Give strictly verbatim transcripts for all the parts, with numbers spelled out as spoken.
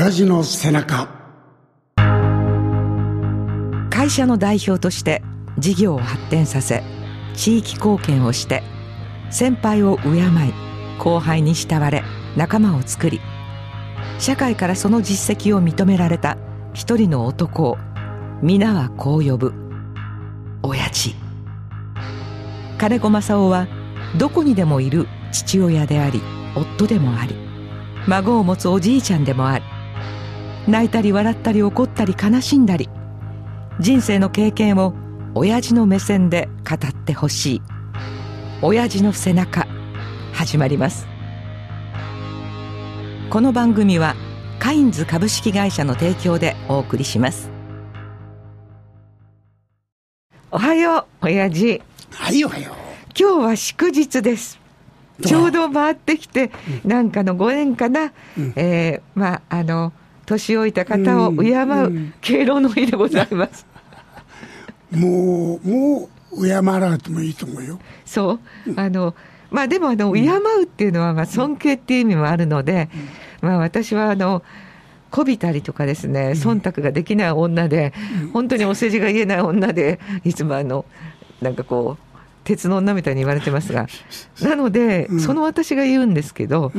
親父の背中。 会社の代表として事業を発展させ、地域貢献をして、先輩を敬い後輩に慕われ仲間を作り、社会からその実績を認められた一人の男を皆はこう呼ぶ、親父。金子正夫はどこにでもいる父親であり、夫でもあり、孫を持つおじいちゃんでもあり、泣いたり笑ったり怒ったり悲しんだり、人生の経験を親父の目線で語ってほしい。親父の背中、始まります。この番組はカインズ株式会社の提供でお送りします。おはよう親父。 はい、おはよう。 今日は祝日です。ちょうど回ってきて、うん、なんかのご縁かな、うん、えー、まああの年老いた方を敬う敬老の日でございます、 うんうん、もうもう敬わなくてもいいと思うよ。 そう、うん、あのまあでもあの敬うっていうのはまあ尊敬っていう意味もあるので、うん、まあ私はあのこびたりとかですね、忖度ができない女で、うん、本当にお世辞が言えない女で、いつもあのなんかこう鉄の女みたいに言われてますが、なので、うん、その私が言うんですけど、うん、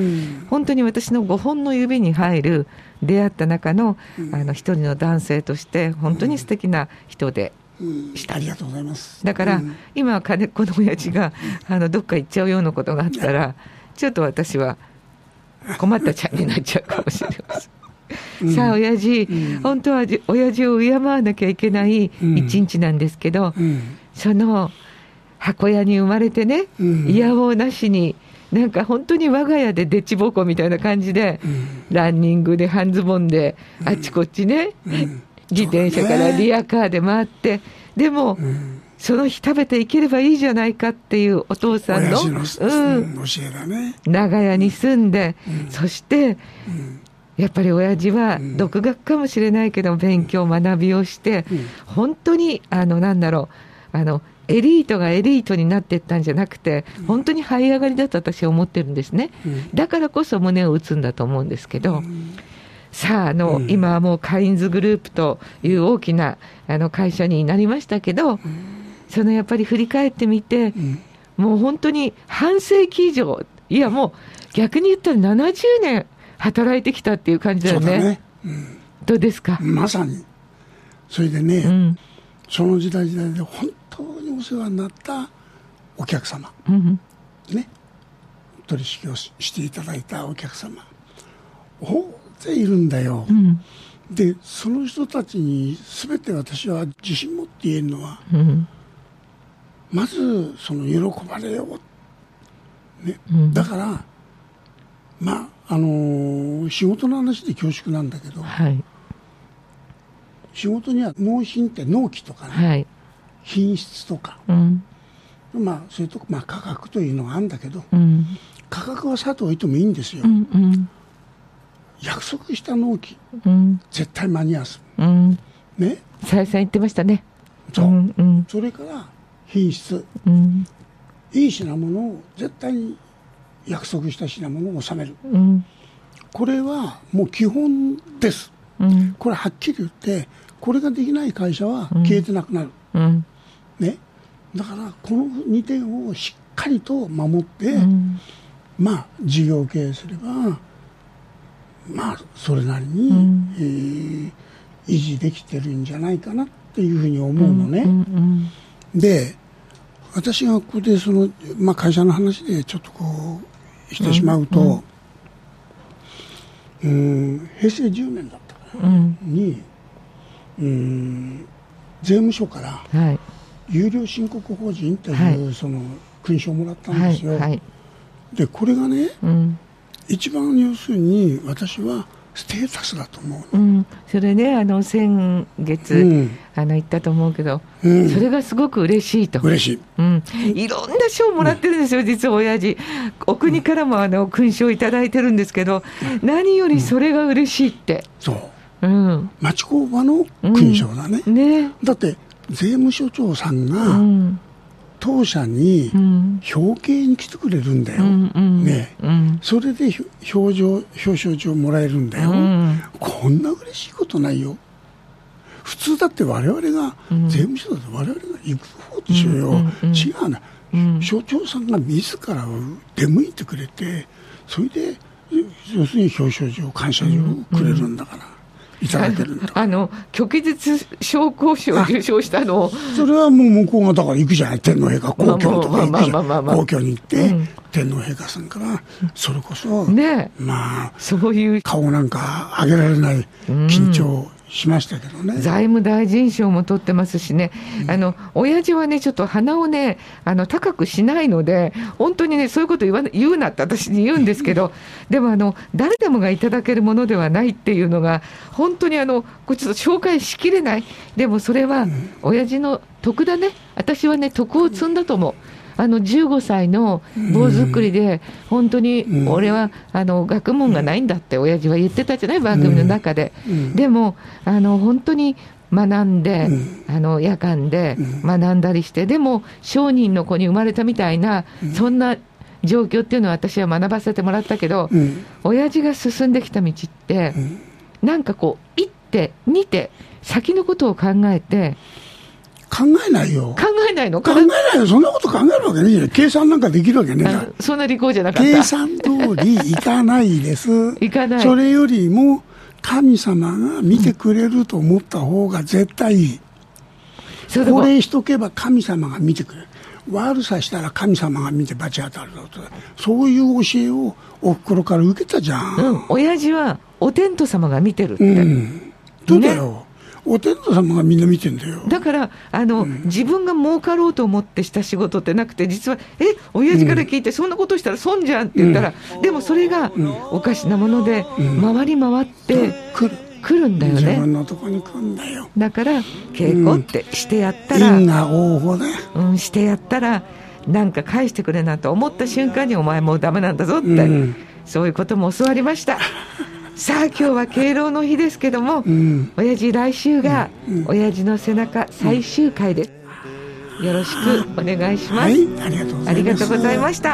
本当に私のごほんの指に入る出会った中の、うん、あの一人の男性として本当に素敵な人でした、 うんうん、ありがとうございます。 だから、うん、今金子の親父が、うん、あのどっか行っちゃうようなことがあったら、ちょっと私は困ったちゃんになっちゃうかもしれませんうん、さあ親父、うん、本当は親父を敬わなきゃいけない一日なんですけど、うんうん、その箱屋に生まれてね、うん、いやおうなしになんか本当に我が家ででちぼこみたいな感じで、うん、ランニングで半ズボンであっちこっちね、うん、自転車からリアカーで回って、でも、うん、その日食べていければいいじゃないかっていうお父さんの、 親父の、うん、教えだね。 長屋に住んで、うん、そして、うんやっぱり親父は独学かもしれないけど勉強学びをして本当にあのなんだろうあのエリートがエリートになっていったんじゃなくて本当に這い上がりだと私は思ってるんですね。だからこそ胸を打つんだと思うんですけど、さああの今はもうカインズグループという大きなあの会社になりましたけど、そのやっぱり振り返ってみてもう本当に半世紀以上、いやもう逆に言ったらななじゅうねん働いてきたっていう感じだよね。そうだね、うん、どうですか。 まさにそれでね、うん、その時代時代で本当にお世話になったお客様、うん、ね、取引を し, していただいたお客様大勢いるんだよ、うん、でその人たちに全て私は自信持って言えるのは、うん、まずその喜ばれよう、ね、うん、だからまああのー、仕事の話で恐縮なんだけど、はい、仕事には納品って納期とかね、はい、品質とか、うん、まあそういうとこ、まあ、価格というのがあるんだけど、うん、価格はさておいてもいいんですよ、うんうん、約束した納期、うん、絶対間に合わす、うん、ね、 再三言ってましたね。 そう、うんうん、それから品質、うん、いい品物を絶対に約束した品物を納める、うん、これはもう基本です、うん、これはっきり言ってこれができない会社は消えてなくなる、うんね、だからこのにてんをしっかりと守って、うん、まあ事業経営すればまあそれなりに、うんえー、維持できてるんじゃないかなっていうふうに思うのね、うんうんうん、で私がここでその、まあ、会社の話でちょっとこうしてしまうと、うんうん、平成じゅうねんだったかな、うん、に、うん、税務署から有料申告法人という、はい、その勲章をもらったんですよ、はいはい、でこれがね、うん、一番要するに私はステータスだと思う、うん、 それねあの先月、うん、あの言ったと思うけど、うん、それがすごく嬉しいと。 嬉しい、 うん、いろんな賞をもらってるんですよ、うん、実は親父お国からもあの勲章をいただいてるんですけど、うん、何よりそれが嬉しいって、うん、 そう、うん、町工場の勲章だね、うん、ね、だって税務署長さんが当社に表敬に来てくれるんだよ、うんうん、ね、うん、それで表彰、表彰状もらえるんだよ、うん、こんな嬉しいことないよ。普通だって我々が、うん、税務署だって我々が行く方でしょうよ、うんうんうん、違うな、うん、所長さんが自ら出向いてくれて、それで要するに表彰状感謝状をくれるんだから、うんうん、いただけるんだあの旭日商工賞を受賞したのを、 それはもう向こうがだから行くじゃない、天皇陛下皇居のとか行くじゃん、皇居に行って、うん、天皇陛下さんからそれこそ、ね、まあそういう顔なんか上げられない緊張、うんしましたけどね、 財務大臣賞も取ってますしね、うん、あの親父はねちょっと鼻をねあの高くしないので本当にねそういうこと言わな言うなって私に言うんですけどでもあの誰でもがいただけるものではないっていうのが本当にあのこれちょっと紹介しきれない。でもそれは親父の徳だね。私はね徳を積んだと思う。あのじゅうごさいの棒作りで本当に俺はあの学問がないんだって親父は言ってたじゃない、番組の中で。でもあの本当に学んで、あの夜間で学んだりして、でも商人の子に生まれたみたいなそんな状況っていうのは私は学ばせてもらったけど、親父が進んできた道ってなんかこう一手二手先のことを考えて考えないよ。 考えないの考えないよ。そんなこと考えるわけねえじゃない。計算なんかできるわけねえだ。 そんな利口じゃなかった。 計算通りいかないです。 いかない。 それよりも神様が見てくれると思った方が絶対いい。うん、これしとけば神様が見てくれる。悪さしたら神様が見て罰当たるぞと。そういう教えをおふくろから受けたじゃん。 うん。親父はお天道様が見てるって。 うん。そうだよ。ね、お天道様がみんな見てんだよ。 だからあの、うん、自分が儲かろうと思ってした仕事ってなくて、実はえ親父から聞いて、うん、そんなことしたら損じゃんって言ったら、うん、でもそれがおかしなもので、うん、回り回って来る、来るんだよね。 自分のとこに来るんだよ。 だから稽古ってしてやったら、 因果応報だよ、 うん、してやったらなんか返してくれなと思った瞬間にお前もうダメなんだぞって、うん、そういうことも教わりましたさあ今日は敬老の日ですけども、うん、親父来週が親父の背中最終回です、うん、よろしくお願いします、はい、 ありがとうございます。 ありがとうございました。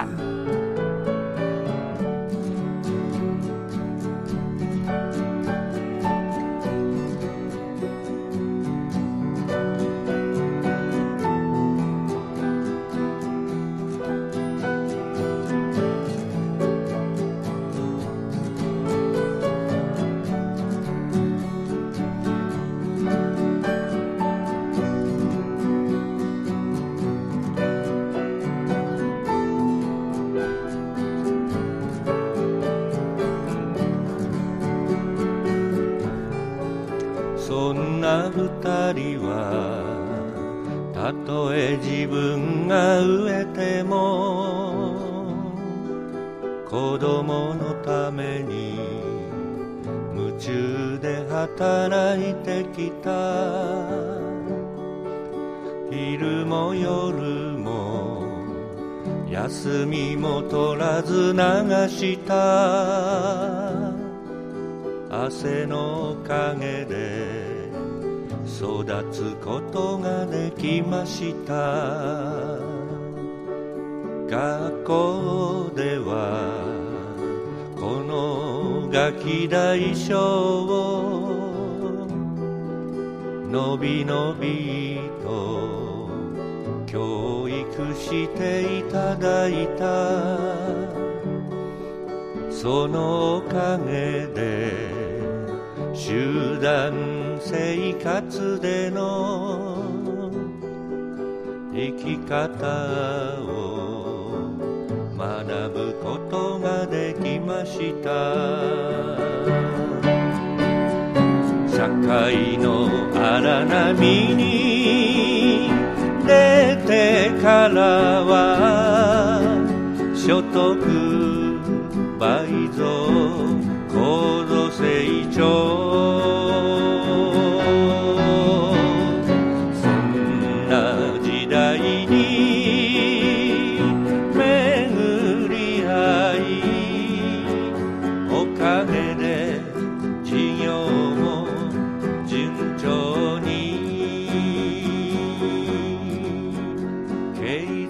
そんな二人はたとえ自分が飢えても子供のために夢中で働いてきた。昼も夜も休みも取らず流した汗のおかげで育つことができました。学校ではこのガキ大将をのびのびと教育していただいた。そのおかげで集団生活での生き方を学ぶことができました。社会の荒波に出てからは所得倍増高度成長、そんな時代に巡り合い、おかげで事業も順調に経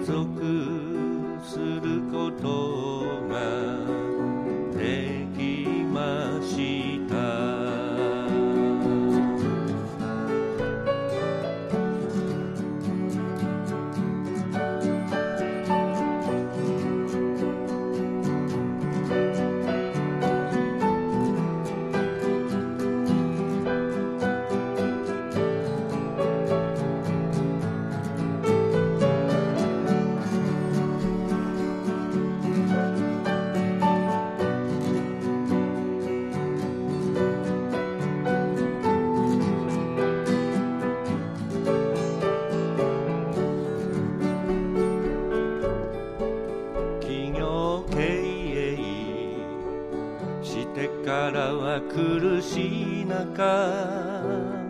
しい中、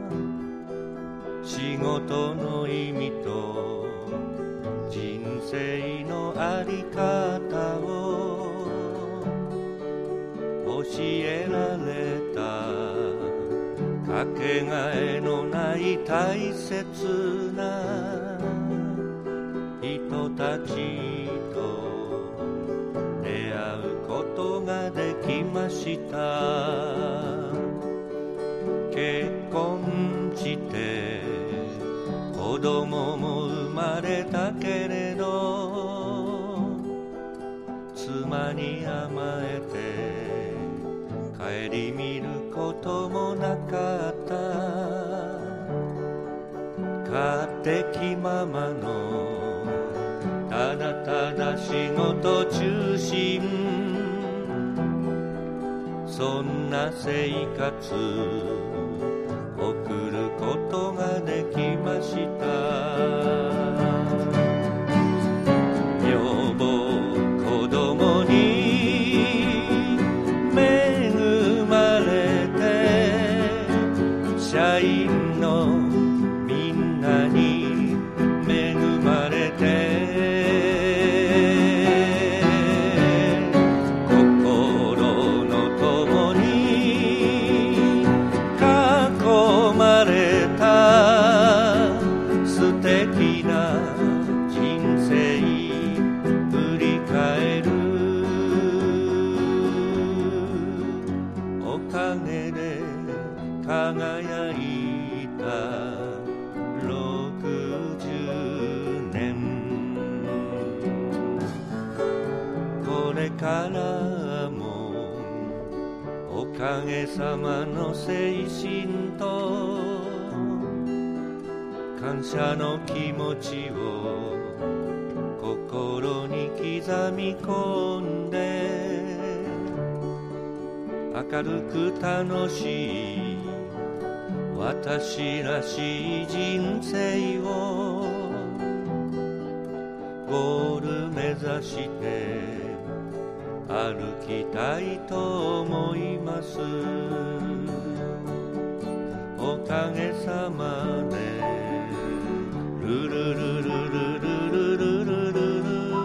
仕事の意味と人生のあり方を教えられた、かけがえのない大切な人たちと出会うことができました。結婚して子供も生まれたけれど、妻に甘えて顧みることもなかった。勝手気ままのただただ仕事中心、そんな生活送ることができました。女房子供に恵まれて、社員のみんなに恵まれて、心の友に囲まれた素敵な人生振り返る。おかげで輝いたろくじゅうねん、これからもおかげさまの精神と感謝の気持ちを心に刻み込んで、明るく楽しい私らしい人生をゴール目指して歩きたいと思います。おかげさまでルルルルルルルルルルル、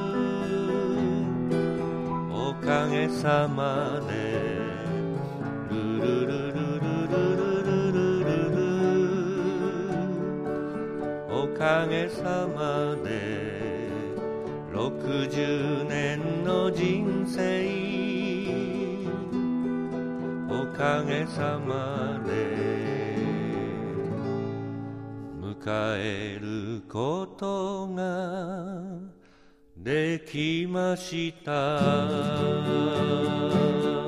おかげさまでルルルルルルルルルル、おかげさまでろくじゅうねんの人生、おかげさまで迎えることができました。